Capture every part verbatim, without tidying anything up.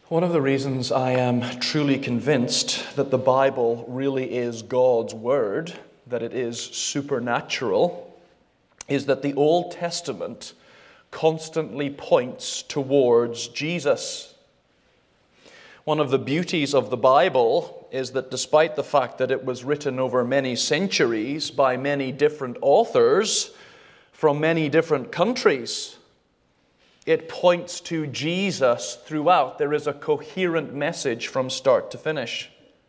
One of the reasons I am truly convinced that the Bible really is God's Word, that it is supernatural, is that the Old Testament constantly points towards Jesus. One of the beauties of the Bible is that despite the fact that it was written over many centuries by many different authors from many different countries, it points to Jesus throughout. There is a coherent message from start to finish.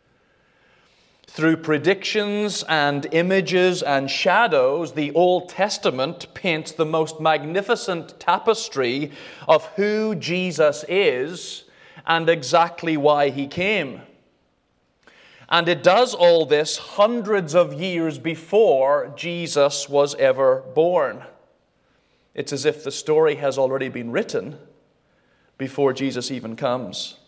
Through predictions and images and shadows, the Old Testament paints the most magnificent tapestry of who Jesus is and exactly why he came. And it does all this hundreds of years before Jesus was ever born. It's as if the story has already been written before Jesus even comes.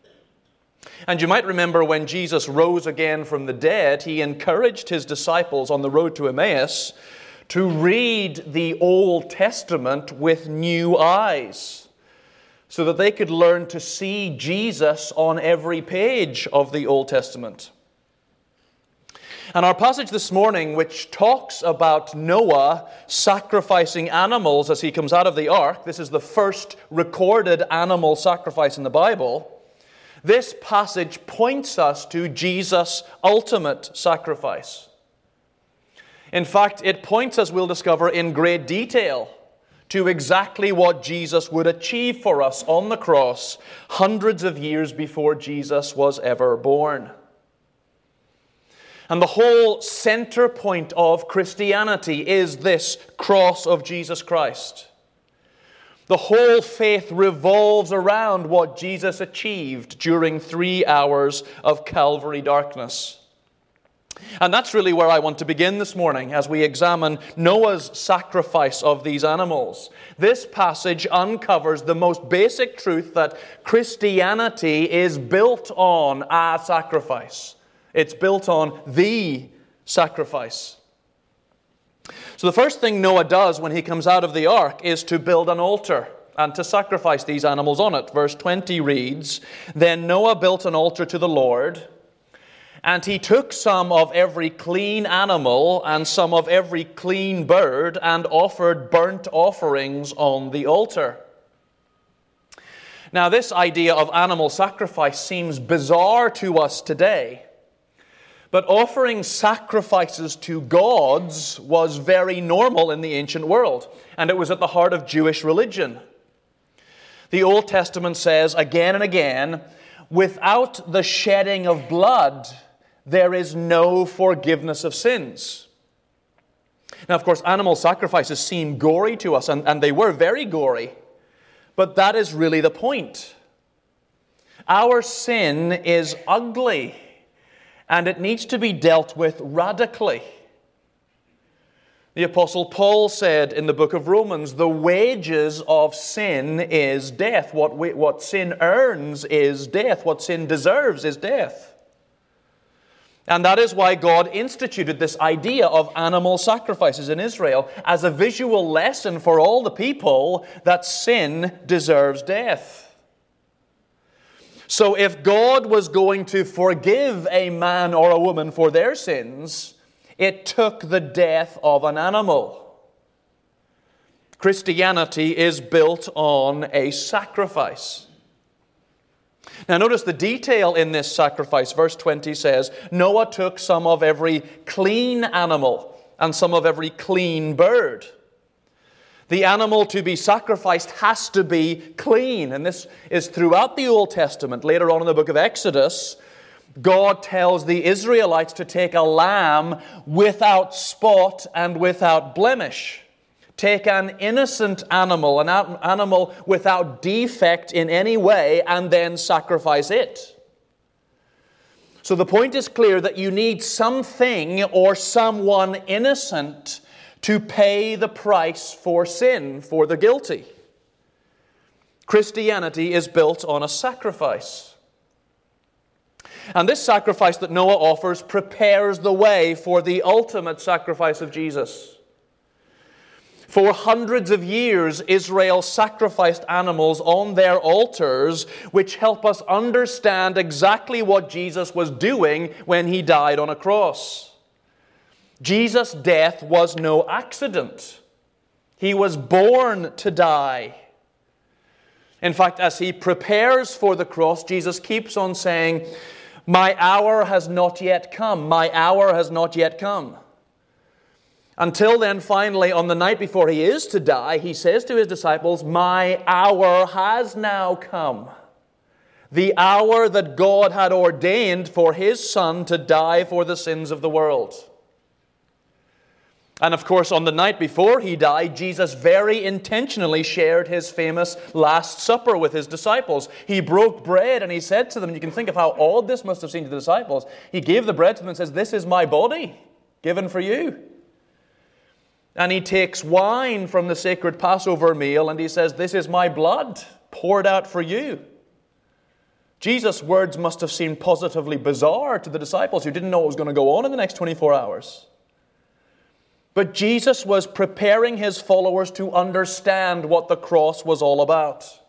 And you might remember when Jesus rose again from the dead, he encouraged his disciples on the road to Emmaus to read the Old Testament with new eyes, so that they could learn to see Jesus on every page of the Old Testament. And our passage this morning, which talks about Noah sacrificing animals as he comes out of the ark, this is the first recorded animal sacrifice in the Bible. This passage points us to Jesus' ultimate sacrifice. In fact, it points, as we'll discover in great detail, to exactly what Jesus would achieve for us on the cross hundreds of years before Jesus was ever born. And the whole center point of Christianity is this cross of Jesus Christ. The whole faith revolves around what Jesus achieved during three hours of Calvary darkness. And that's really where I want to begin this morning as we examine Noah's sacrifice of these animals. This passage uncovers the most basic truth that Christianity is built on a sacrifice. It's built on the sacrifice. So the first thing Noah does when he comes out of the ark is to build an altar and to sacrifice these animals on it. Verse twenty reads, "Then Noah built an altar to the Lord, and he took some of every clean animal and some of every clean bird and offered burnt offerings on the altar." Now, this idea of animal sacrifice seems bizarre to us today. But offering sacrifices to gods was very normal in the ancient world, and it was at the heart of Jewish religion. The Old Testament says again and again, without the shedding of blood, there is no forgiveness of sins. Now, of course, animal sacrifices seem gory to us, and, and they were very gory, but that is really the point. Our sin is ugly, and it needs to be dealt with radically. The Apostle Paul said in the book of Romans, the wages of sin is death. What, we, what sin earns is death. What sin deserves is death. And that is why God instituted this idea of animal sacrifices in Israel as a visual lesson for all the people that sin deserves death. So if God was going to forgive a man or a woman for their sins, it took the death of an animal. Christianity is built on a sacrifice. Now notice the detail in this sacrifice. Verse twenty says, Noah took some of every clean animal and some of every clean bird. The animal to be sacrificed has to be clean. And this is throughout the Old Testament. Later on in the book of Exodus, God tells the Israelites to take a lamb without spot and without blemish. Take an innocent animal, an animal without defect in any way, and then sacrifice it. So the point is clear that you need something or someone innocent to pay the price for sin, for the guilty. Christianity is built on a sacrifice. And this sacrifice that Noah offers prepares the way for the ultimate sacrifice of Jesus. For hundreds of years, Israel sacrificed animals on their altars, which help us understand exactly what Jesus was doing when he died on a cross. Jesus' death was no accident. He was born to die. In fact, as he prepares for the cross, Jesus keeps on saying, "My hour has not yet come. My hour has not yet come." Until then, finally, on the night before he is to die, he says to his disciples, "My hour has now come." The hour that God had ordained for his Son to die for the sins of the world. And of course, on the night before he died, Jesus very intentionally shared his famous Last Supper with his disciples. He broke bread and he said to them, you can think of how odd this must have seemed to the disciples. He gave the bread to them and says, "This is my body given for you." And he takes wine from the sacred Passover meal and he says, "This is my blood poured out for you." Jesus' words must have seemed positively bizarre to the disciples who didn't know what was going to go on in the next twenty-four hours. But Jesus was preparing his followers to understand what the cross was all about.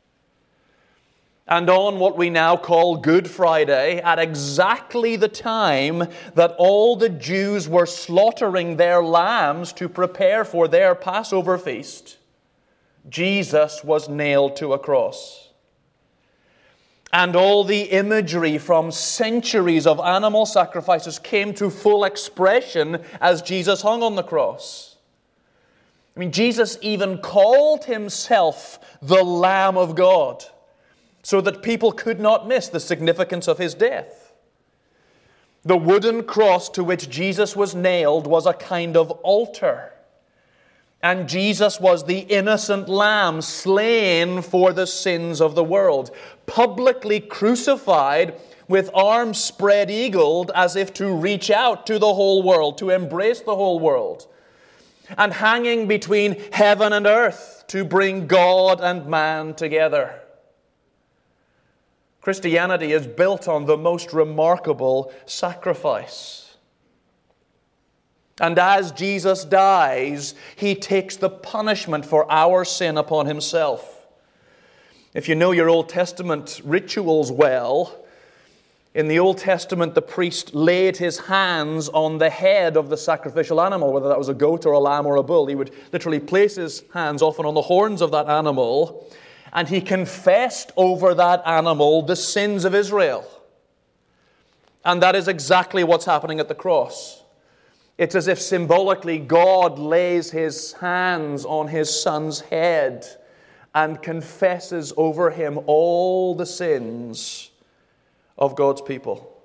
And on what we now call Good Friday, at exactly the time that all the Jews were slaughtering their lambs to prepare for their Passover feast, Jesus was nailed to a cross. And all the imagery from centuries of animal sacrifices came to full expression as Jesus hung on the cross. I mean, Jesus even called himself the Lamb of God, so that people could not miss the significance of his death. The wooden cross to which Jesus was nailed was a kind of altar. And Jesus was the innocent lamb slain for the sins of the world, publicly crucified with arms spread eagled as if to reach out to the whole world, to embrace the whole world, and hanging between heaven and earth to bring God and man together. Christianity is built on the most remarkable sacrifice. And as Jesus dies, he takes the punishment for our sin upon himself. If you know your Old Testament rituals well, in the Old Testament the priest laid his hands on the head of the sacrificial animal, whether that was a goat or a lamb or a bull. He would literally place his hands often on the horns of that animal, and he confessed over that animal the sins of Israel. And that is exactly what's happening at the cross. It's as if symbolically God lays his hands on his Son's head and confesses over him all the sins of God's people.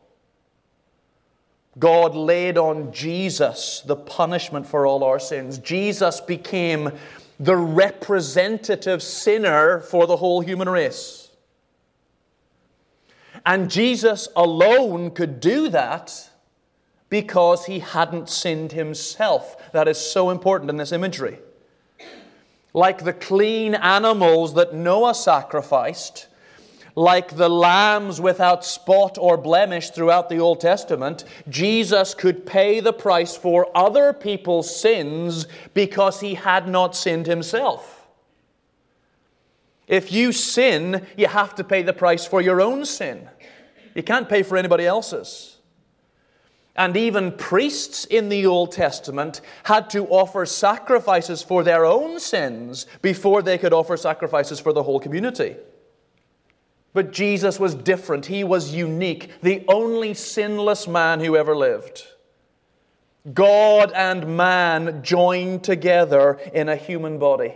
God laid on Jesus the punishment for all our sins. Jesus became the representative sinner for the whole human race. And Jesus alone could do that because he hadn't sinned himself. That is so important in this imagery. Like the clean animals that Noah sacrificed, like the lambs without spot or blemish throughout the Old Testament, Jesus could pay the price for other people's sins because he had not sinned himself. If you sin, you have to pay the price for your own sin. You can't pay for anybody else's. And even priests in the Old Testament had to offer sacrifices for their own sins before they could offer sacrifices for the whole community. But Jesus was different. He was unique, the only sinless man who ever lived. God and man joined together in a human body.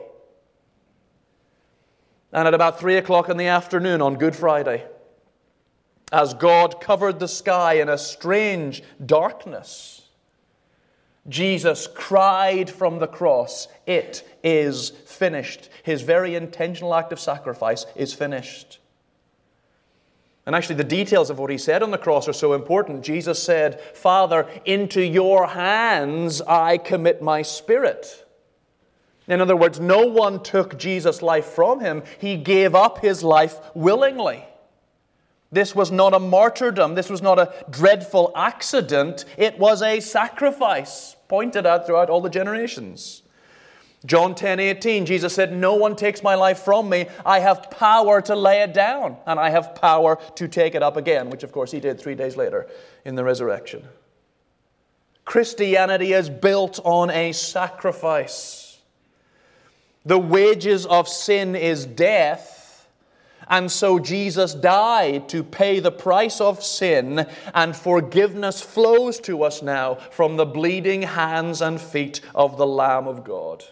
And at about three o'clock in the afternoon on Good Friday, as God covered the sky in a strange darkness, Jesus cried from the cross, "It is finished." His very intentional act of sacrifice is finished. And actually the details of what he said on the cross are so important. Jesus said, "Father, into your hands I commit my spirit." In other words, no one took Jesus' life from him. He gave up his life willingly. This was not a martyrdom. This was not a dreadful accident. It was a sacrifice pointed out throughout all the generations. John ten eighteen, Jesus said, "No one takes my life from me. I have power to lay it down, and I have power to take it up again," which of course he did three days later in the resurrection. Christianity is built on a sacrifice. The wages of sin is death, and so Jesus died to pay the price of sin, and forgiveness flows to us now from the bleeding hands and feet of the Lamb of God.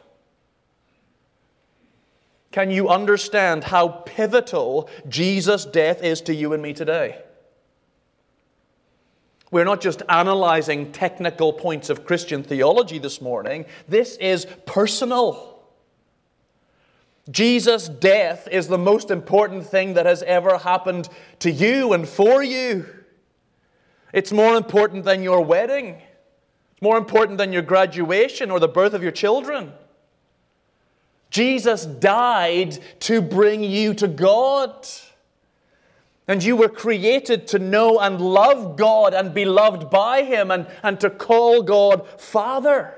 Can you understand how pivotal Jesus' death is to you and me today? We're not just analyzing technical points of Christian theology this morning. This is personal. Jesus' death is the most important thing that has ever happened to you and for you. It's more important than your wedding. It's more important than your graduation or the birth of your children. Jesus died to bring you to God. And you were created to know and love God and be loved by Him, and, and to call God Father.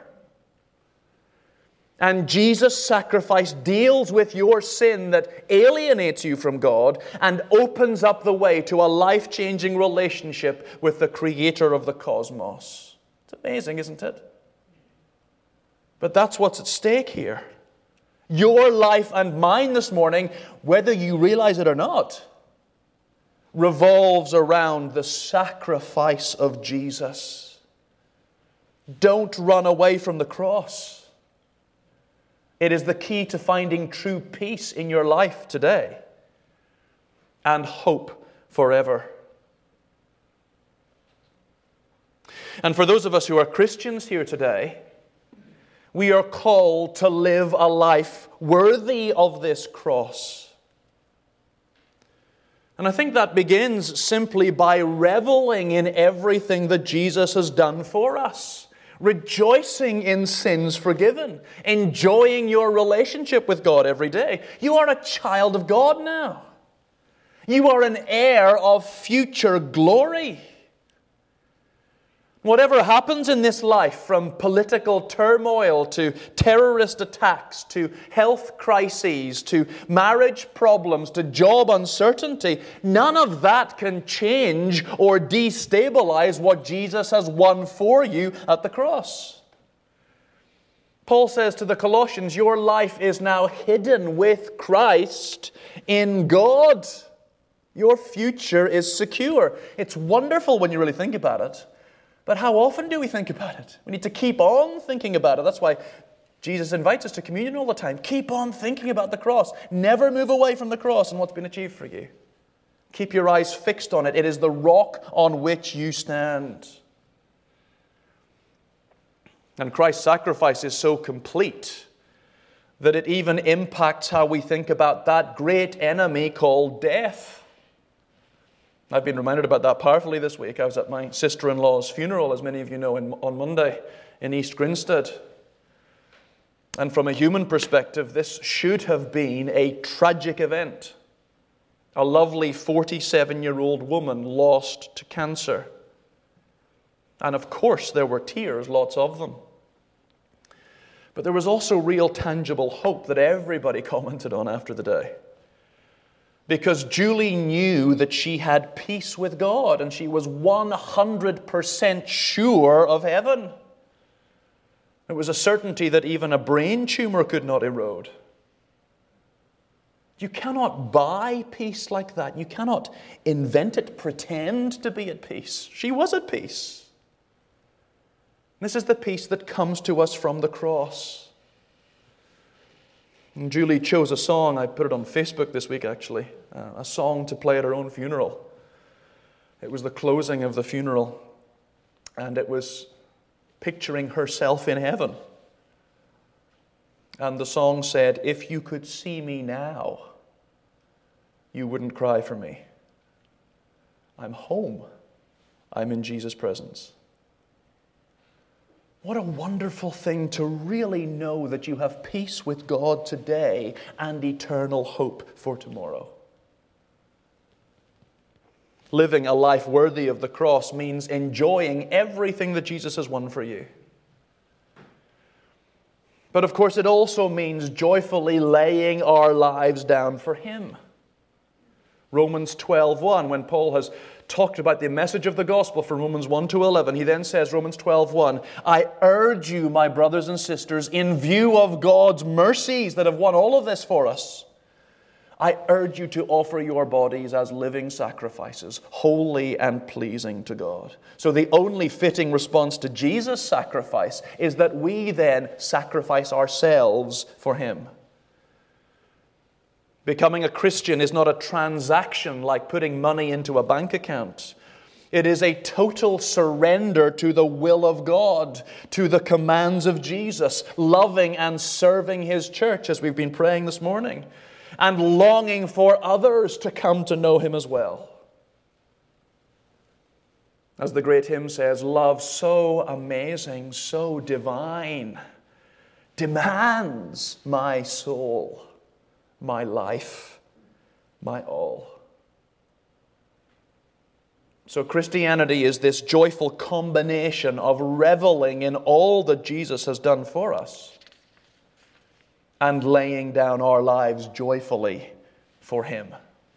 And Jesus' sacrifice deals with your sin that alienates you from God and opens up the way to a life-changing relationship with the Creator of the cosmos. It's amazing, isn't it? But that's what's at stake here. Your life and mine this morning, whether you realize it or not, revolves around the sacrifice of Jesus. Don't run away from the cross. It is the key to finding true peace in your life today and hope forever. And for those of us who are Christians here today, we are called to live a life worthy of this cross. And I think that begins simply by reveling in everything that Jesus has done for us. Rejoicing in sins forgiven. Enjoying your relationship with God every day. You are a child of God now. You are an heir of future glory. Whatever happens in this life, from political turmoil to terrorist attacks to health crises to marriage problems to job uncertainty, none of that can change or destabilize what Jesus has won for you at the cross. Paul says to the Colossians, your life is now hidden with Christ in God. Your future is secure. It's wonderful when you really think about it. But how often do we think about it? We need to keep on thinking about it. That's why Jesus invites us to communion all the time. Keep on thinking about the cross. Never move away from the cross and what's been achieved for you. Keep your eyes fixed on it. It is the rock on which you stand. And Christ's sacrifice is so complete that it even impacts how we think about that great enemy called death. I've been reminded about that powerfully this week. I was at my sister-in-law's funeral, as many of you know, in, on Monday in East Grinstead. And from a human perspective, this should have been a tragic event. A lovely forty-seven-year-old woman lost to cancer. And of course, there were tears, lots of them. But there was also real tangible hope that everybody commented on after the day. Because Julie knew that she had peace with God and she was one hundred percent sure of heaven. It was a certainty that even a brain tumor could not erode. You cannot buy peace like that. You cannot invent it, pretend to be at peace. She was at peace. This is the peace that comes to us from the cross. And Julie chose a song, I put it on Facebook this week actually, uh, a song to play at her own funeral. It was the closing of the funeral, and it was picturing herself in heaven. And the song said, if you could see me now, you wouldn't cry for me. I'm home. I'm in Jesus' presence. What a wonderful thing to really know that you have peace with God today and eternal hope for tomorrow. Living a life worthy of the cross means enjoying everything that Jesus has won for you. But of course, it also means joyfully laying our lives down for Him. Romans twelve one, when Paul has talked about the message of the gospel from Romans one to eleven, he then says, Romans twelve one, I urge you, my brothers and sisters, in view of God's mercies that have won all of this for us, I urge you to offer your bodies as living sacrifices, holy and pleasing to God. So the only fitting response to Jesus' sacrifice is that we then sacrifice ourselves for Him. Becoming a Christian is not a transaction like putting money into a bank account. It is a total surrender to the will of God, to the commands of Jesus, loving and serving His church, as we've been praying this morning, and longing for others to come to know Him as well. As the great hymn says, love so amazing, so divine, demands my soul, my life, my all. So Christianity is this joyful combination of reveling in all that Jesus has done for us and laying down our lives joyfully for Him.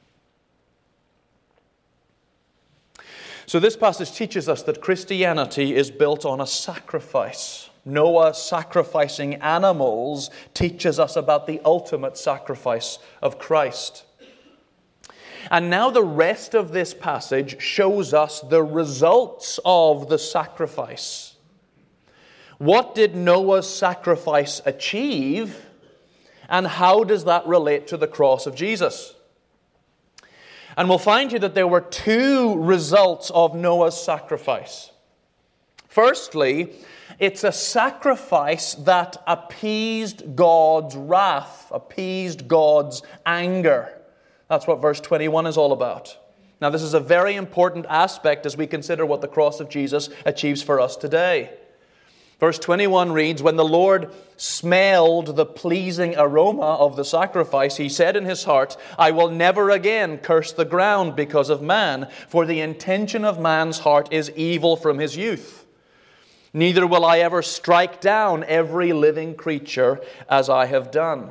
So this passage teaches us that Christianity is built on a sacrifice. Noah sacrificing animals teaches us about the ultimate sacrifice of Christ. And now the rest of this passage shows us the results of the sacrifice. What did Noah's sacrifice achieve, and how does that relate to the cross of Jesus? And we'll find here that there were two results of Noah's sacrifice. Firstly, it's a sacrifice that appeased God's wrath, appeased God's anger. That's what verse twenty-one is all about. Now, this is a very important aspect as we consider what the cross of Jesus achieves for us today. Verse twenty-one reads, when the Lord smelled the pleasing aroma of the sacrifice, He said in His heart, I will never again curse the ground because of man, for the intention of man's heart is evil from his youth. Neither will I ever strike down every living creature as I have done.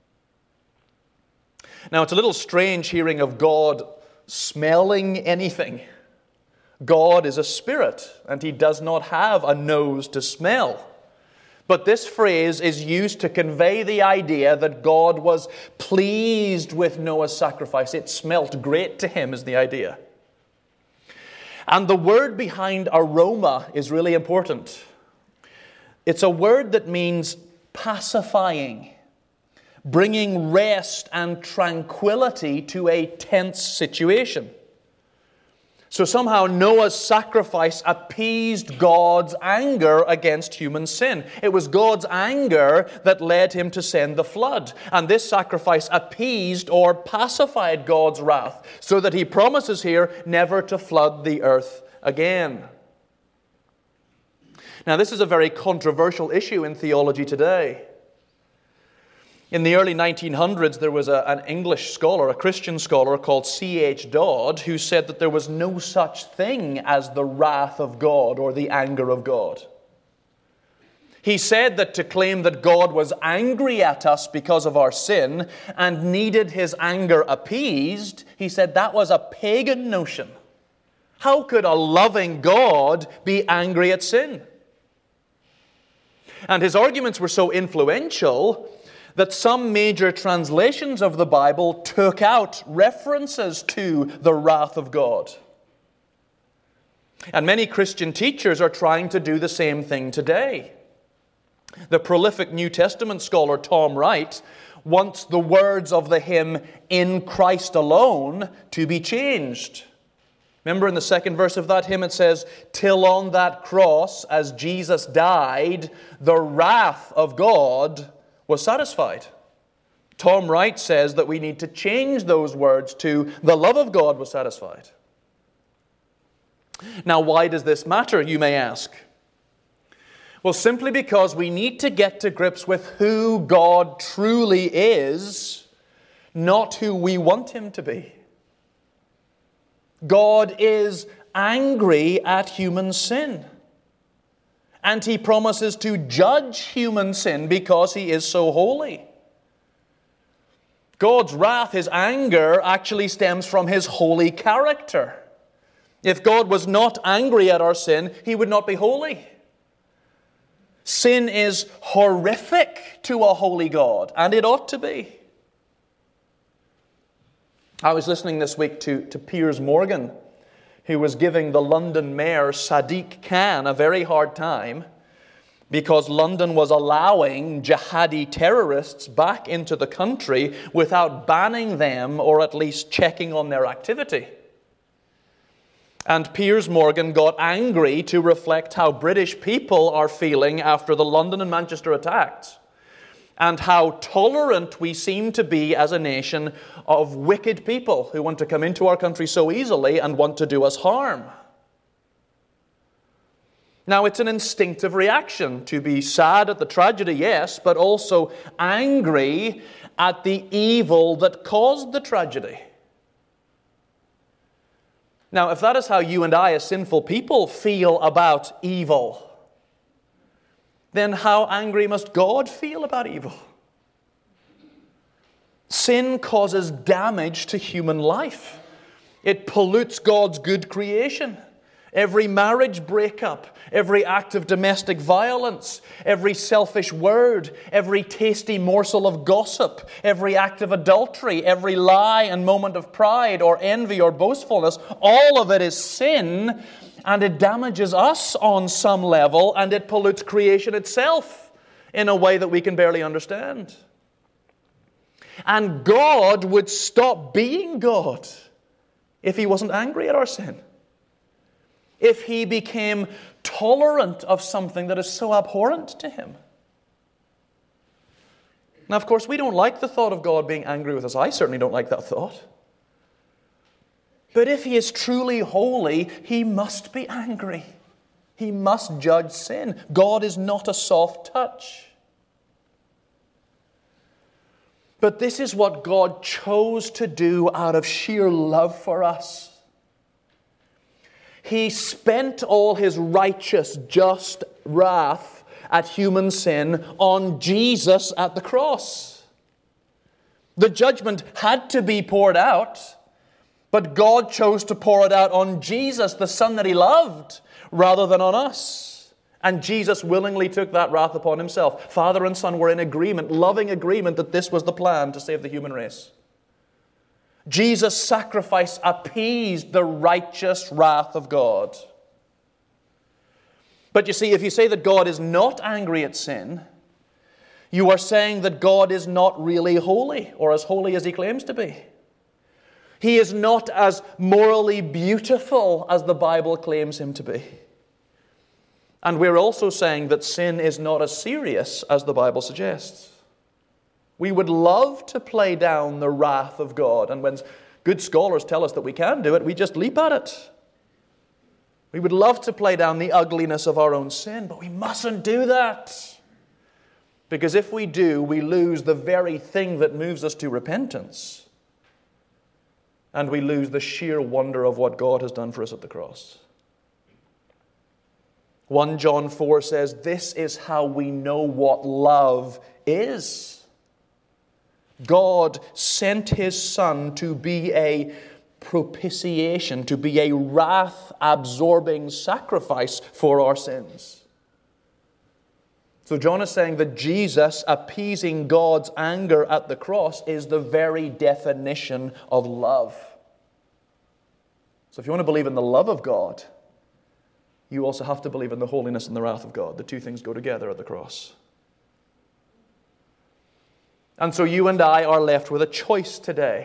Now, it's a little strange hearing of God smelling anything. God is a spirit, and He does not have a nose to smell. But this phrase is used to convey the idea that God was pleased with Noah's sacrifice. It smelt great to Him, is the idea. And the word behind aroma is really important. It's a word that means pacifying, bringing rest and tranquility to a tense situation. So somehow Noah's sacrifice appeased God's anger against human sin. It was God's anger that led Him to send the flood. And this sacrifice appeased or pacified God's wrath, so that He promises here never to flood the earth again. Now, this is a very controversial issue in theology today. In the early nineteen hundreds, there was a, an English scholar, a Christian scholar called C H Dodd, who said that there was no such thing as the wrath of God or the anger of God. He said that to claim that God was angry at us because of our sin and needed His anger appeased, he said that was a pagan notion. How could a loving God be angry at sin? And his arguments were so influential that some major translations of the Bible took out references to the wrath of God. And many Christian teachers are trying to do the same thing today. The prolific New Testament scholar Tom Wright wants the words of the hymn, "In Christ Alone," to be changed. Remember in the second verse of that hymn it says, "Till on that cross, as Jesus died, the wrath of God was satisfied." Tom Wright says that we need to change those words to "the love of God was satisfied." Now, why does this matter, you may ask? Well, simply because we need to get to grips with who God truly is, not who we want Him to be. God is angry at human sin. And he promises to judge human sin because he is so holy. God's wrath, his anger, actually stems from his holy character. If God was not angry at our sin, he would not be holy. Sin is horrific to a holy God, and it ought to be. I was listening this week to, to Piers Morgan, who was giving the London Mayor, Sadiq Khan, a very hard time because London was allowing jihadi terrorists back into the country without banning them or at least checking on their activity. And Piers Morgan got angry to reflect how British people are feeling after the London and Manchester attacks, and how tolerant we seem to be as a nation of wicked people who want to come into our country so easily and want to do us harm. Now, it's an instinctive reaction to be sad at the tragedy, yes, but also angry at the evil that caused the tragedy. Now, if that is how you and I as sinful people feel about evil, then how angry must God feel about evil? Sin causes damage to human life. It pollutes God's good creation. Every marriage breakup, every act of domestic violence, every selfish word, every tasty morsel of gossip, every act of adultery, every lie and moment of pride or envy or boastfulness, all of it is sin, and it damages us on some level, and it pollutes creation itself in a way that we can barely understand. And God would stop being God if he wasn't angry at our sin. If he became tolerant of something that is so abhorrent to him. Now, of course, we don't like the thought of God being angry with us. I certainly don't like that thought. But if he is truly holy, he must be angry. He must judge sin. God is not a soft touch. But this is what God chose to do out of sheer love for us. He spent all his righteous, just wrath at human sin on Jesus at the cross. The judgment had to be poured out, but God chose to pour it out on Jesus, the Son that he loved, rather than on us. And Jesus willingly took that wrath upon himself. Father and Son were in agreement, loving agreement, that this was the plan to save the human race. Jesus' sacrifice appeased the righteous wrath of God. But you see, if you say that God is not angry at sin, you are saying that God is not really holy, or as holy as he claims to be. He is not as morally beautiful as the Bible claims him to be. And we're also saying that sin is not as serious as the Bible suggests. We would love to play down the wrath of God. And when good scholars tell us that we can do it, we just leap at it. We would love to play down the ugliness of our own sin, but we mustn't do that. Because if we do, we lose the very thing that moves us to repentance. And we lose the sheer wonder of what God has done for us at the cross. First John four says, this is how we know what love is. God sent his Son to be a propitiation, to be a wrath-absorbing sacrifice for our sins. So John is saying that Jesus appeasing God's anger at the cross is the very definition of love. So if you want to believe in the love of God, you also have to believe in the holiness and the wrath of God. The two things go together at the cross. And so you and I are left with a choice today.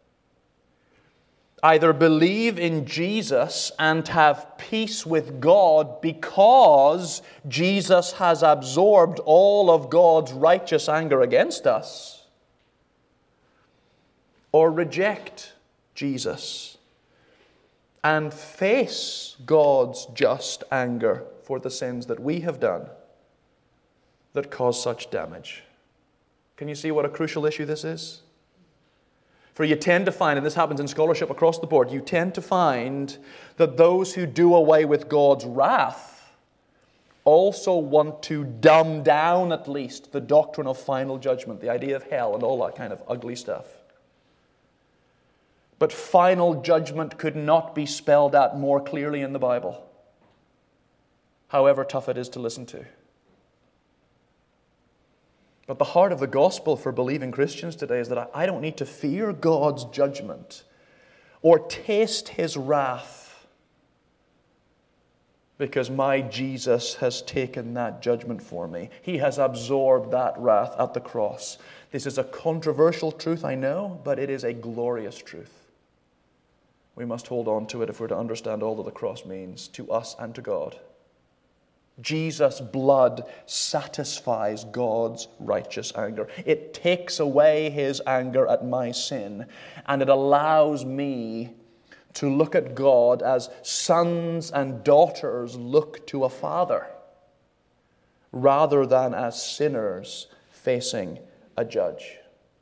Either believe in Jesus and have peace with God because Jesus has absorbed all of God's righteous anger against us, or reject Jesus and face God's just anger for the sins that we have done that cause such damage. Can you see what a crucial issue this is? For you tend to find, and this happens in scholarship across the board, you tend to find that those who do away with God's wrath also want to dumb down at least the doctrine of final judgment, the idea of hell and all that kind of ugly stuff. But final judgment could not be spelled out more clearly in the Bible, however tough it is to listen to. But the heart of the gospel for believing Christians today is that I don't need to fear God's judgment or taste His wrath, because my Jesus has taken that judgment for me. He has absorbed that wrath at the cross. This is a controversial truth, I know, but it is a glorious truth. We must hold on to it if we're to understand all that the cross means to us and to God. Jesus' blood satisfies God's righteous anger. It takes away His anger at my sin, and it allows me to look at God as sons and daughters look to a father, rather than as sinners facing a judge.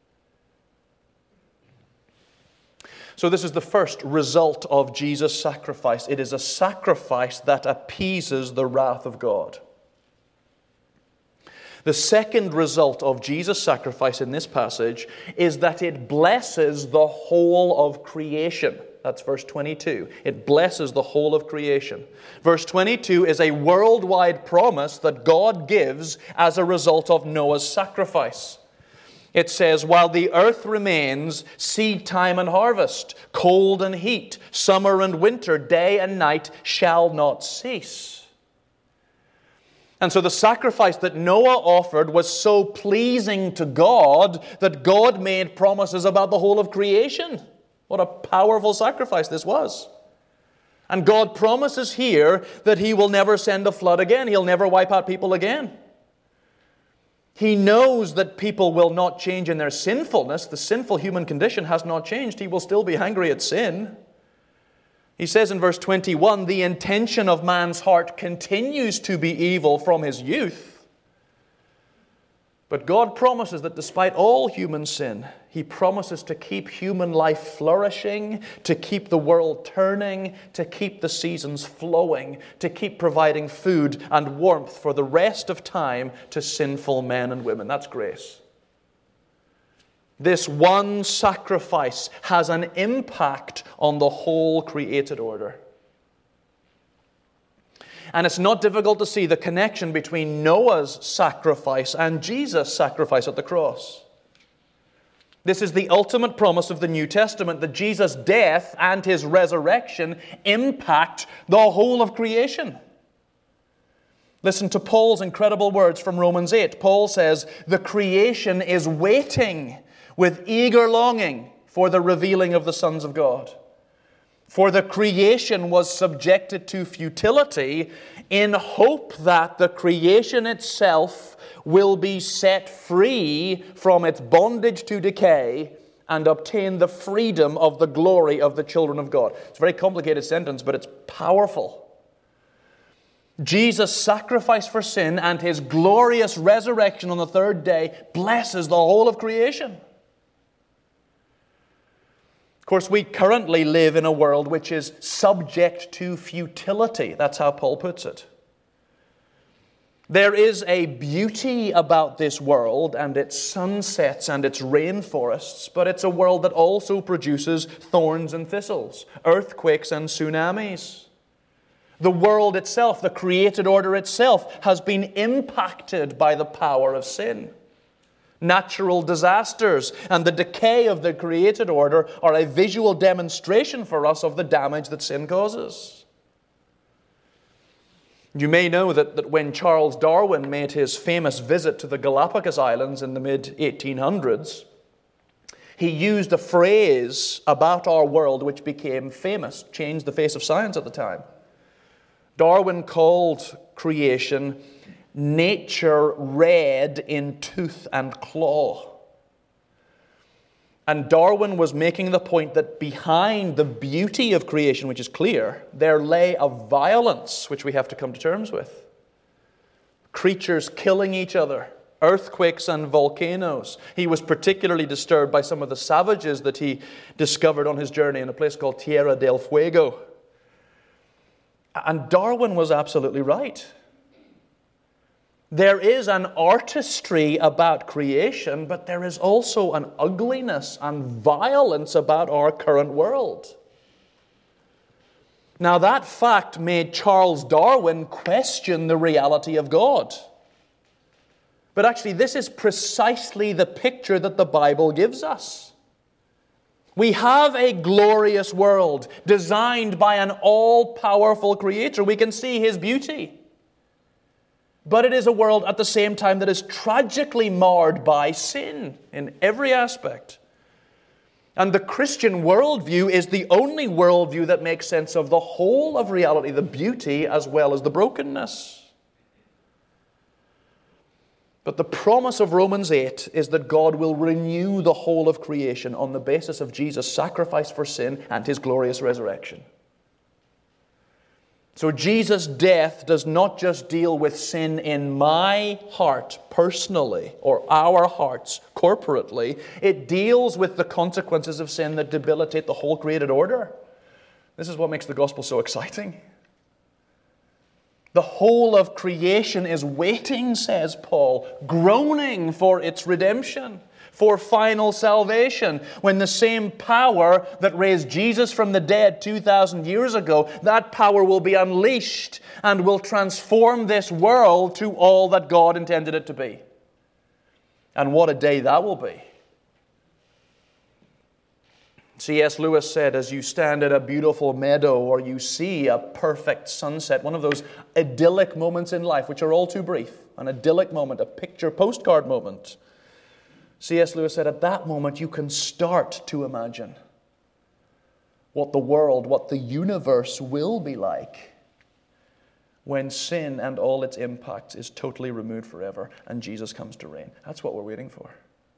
So this is the first result of Jesus' sacrifice. It is a sacrifice that appeases the wrath of God. The second result of Jesus' sacrifice in this passage is that it blesses the whole of creation. That's verse twenty-two. It blesses the whole of creation. Verse twenty-two is a worldwide promise that God gives as a result of Noah's sacrifice. It says, while the earth remains, seed time and harvest, cold and heat, summer and winter, day and night shall not cease. And so the sacrifice that Noah offered was so pleasing to God that God made promises about the whole of creation. What a powerful sacrifice this was. And God promises here that He will never send a flood again. He'll never wipe out people again. He knows that people will not change in their sinfulness. The sinful human condition has not changed. He will still be angry at sin. He says in verse twenty-one, the intention of man's heart continues to be evil from his youth. But God promises that despite all human sin, He promises to keep human life flourishing, to keep the world turning, to keep the seasons flowing, to keep providing food and warmth for the rest of time to sinful men and women. That's grace. This one sacrifice has an impact on the whole created order. And it's not difficult to see the connection between Noah's sacrifice and Jesus' sacrifice at the cross. This is the ultimate promise of the New Testament, that Jesus' death and His resurrection impact the whole of creation. Listen to Paul's incredible words from Romans eight. Paul says, the creation is waiting with eager longing for the revealing of the sons of God. For the creation was subjected to futility in hope that the creation itself will be set free from its bondage to decay and obtain the freedom of the glory of the children of God. It's a very complicated sentence, but it's powerful. Jesus' sacrifice for sin and His glorious resurrection on the third day blesses the whole of creation. Of course, we currently live in a world which is subject to futility. That's how Paul puts it. There is a beauty about this world and its sunsets and its rainforests, but it's a world that also produces thorns and thistles, earthquakes and tsunamis. The world itself, the created order itself, has been impacted by the power of sin. Natural disasters and the decay of the created order are a visual demonstration for us of the damage that sin causes. You may know that, that when Charles Darwin made his famous visit to the Galapagos Islands in the mid eighteen hundreds, he used a phrase about our world which became famous, changed the face of science at the time. Darwin called creation nature red in tooth and claw. And Darwin was making the point that behind the beauty of creation, which is clear, there lay a violence which we have to come to terms with. Creatures killing each other, earthquakes and volcanoes. He was particularly disturbed by some of the savages that he discovered on his journey in a place called Tierra del Fuego. And Darwin was absolutely right. There is an artistry about creation, but there is also an ugliness and violence about our current world. Now, that fact made Charles Darwin question the reality of God. But actually, this is precisely the picture that the Bible gives us. We have a glorious world designed by an all-powerful Creator. We can see His beauty. But it is a world at the same time that is tragically marred by sin in every aspect. And the Christian worldview is the only worldview that makes sense of the whole of reality, the beauty as well as the brokenness. But the promise of Romans eight is that God will renew the whole of creation on the basis of Jesus' sacrifice for sin and His glorious resurrection. So Jesus' death does not just deal with sin in my heart personally or our hearts corporately. It deals with the consequences of sin that debilitate the whole created order. This is what makes the gospel so exciting. The whole of creation is waiting, says Paul, groaning for its redemption, for final salvation, when the same power that raised Jesus from the dead two thousand years ago, that power will be unleashed and will transform this world to all that God intended it to be. And what a day that will be. C S Lewis said, as you stand at a beautiful meadow or you see a perfect sunset, one of those idyllic moments in life, which are all too brief, an idyllic moment, a picture postcard moment. C S Lewis said, at that moment you can start to imagine what the world, what the universe will be like when sin and all its impacts is totally removed forever and Jesus comes to reign. That's what we're waiting for.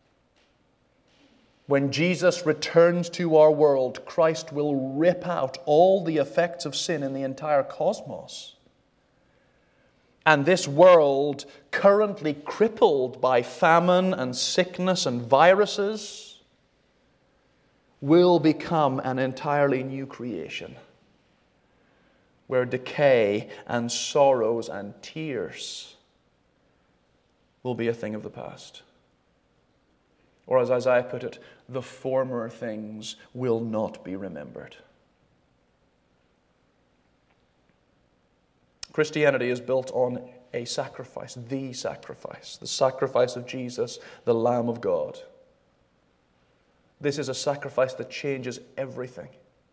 When Jesus returns to our world, Christ will rip out all the effects of sin in the entire cosmos. And this world, currently crippled by famine and sickness and viruses, will become an entirely new creation, where decay and sorrows and tears will be a thing of the past. Or as Isaiah put it, the former things will not be remembered. Christianity is built on a sacrifice, the sacrifice, the sacrifice of Jesus, the Lamb of God. This is a sacrifice that changes everything.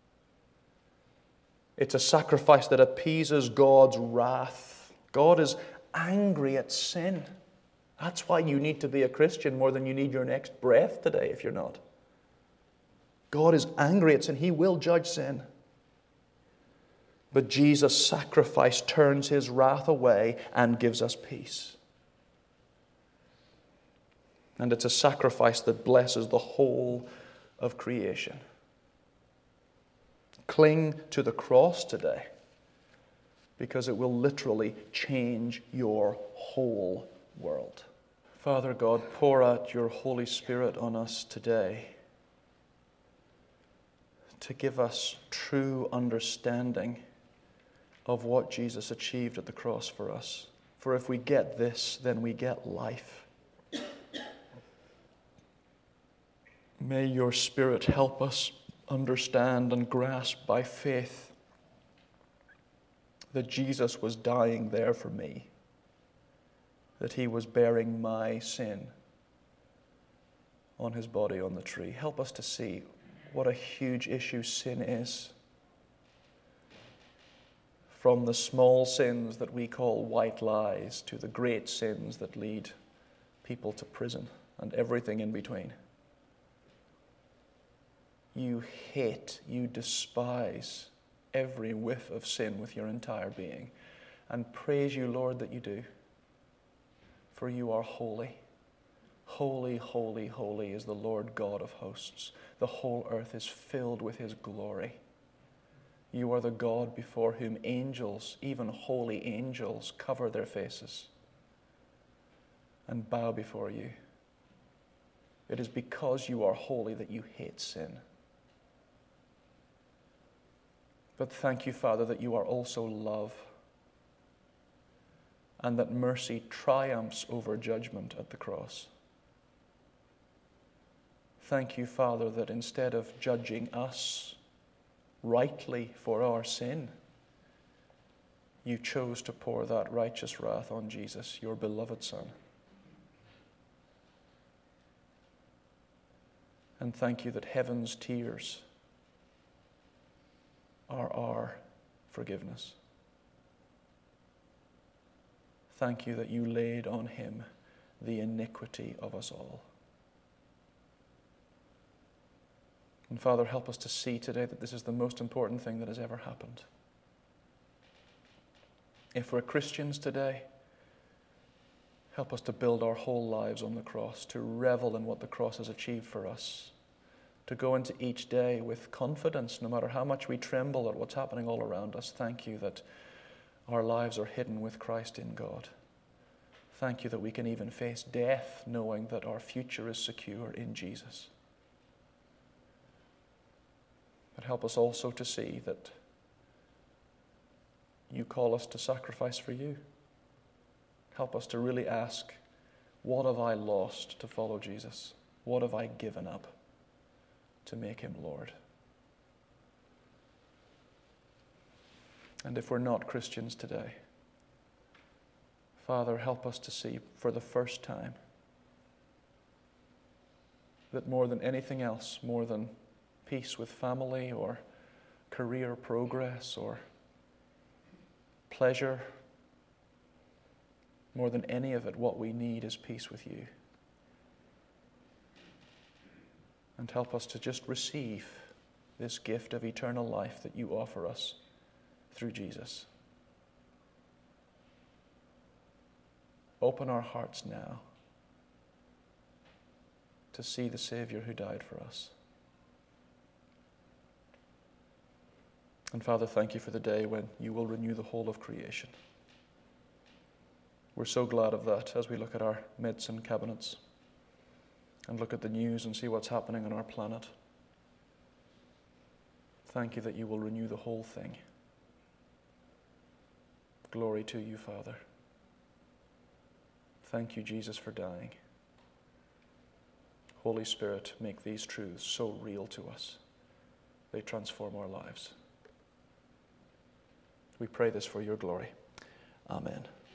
It's a sacrifice that appeases God's wrath. God is angry at sin. That's why you need to be a Christian more than you need your next breath today if you're not. God is angry at sin. He will judge sin. But Jesus' sacrifice turns His wrath away and gives us peace. And it's a sacrifice that blesses the whole of creation. Cling to the cross today, because it will literally change your whole world. Father God, pour out your Holy Spirit on us today to give us true understanding of what Jesus achieved at the cross for us. For if we get this, then we get life. May your Spirit help us understand and grasp by faith that Jesus was dying there for me, that He was bearing my sin on His body on the tree. Help us to see what a huge issue sin is. From the small sins that we call white lies to the great sins that lead people to prison and everything in between. You hate, you despise every whiff of sin with your entire being. And praise you, Lord, that you do. For you are holy. Holy, holy, holy is the Lord God of hosts. The whole earth is filled with His glory. You are the God before whom angels, even holy angels, cover their faces and bow before you. It is because you are holy that you hate sin. But thank you, Father, that you are also love. and that mercy triumphs over judgment at the cross. Thank you, Father, that instead of judging us rightly for our sin, you chose to pour that righteous wrath on Jesus, your beloved Son. And thank you that heaven's tears are our forgiveness. Thank you that you laid on him the iniquity of us all. And Father, help us to see today that this is the most important thing that has ever happened. If we're Christians today, help us to build our whole lives on the cross, to revel in what the cross has achieved for us, to go into each day with confidence, no matter how much we tremble at what's happening all around us. Thank you that our lives are hidden with Christ in God. Thank you that we can even face death knowing that our future is secure in Jesus. But help us also to see that you call us to sacrifice for you. Help us to really ask, what have I lost to follow Jesus? What have I given up to make him Lord? And if we're not Christians today, Father, help us to see for the first time that more than anything else, more than peace with family or career progress or pleasure, more than any of it, what we need is peace with you. And help us to just receive this gift of eternal life that you offer us through Jesus. Open our hearts now to see the Savior who died for us. And Father, thank you for the day when you will renew the whole of creation. We're so glad of that as we look at our medicine cabinets and look at the news and see what's happening on our planet. Thank you that you will renew the whole thing. Glory to you, Father. Thank you, Jesus, for dying. Holy Spirit, make these truths so real to us. They transform our lives. We pray this for your glory. Amen.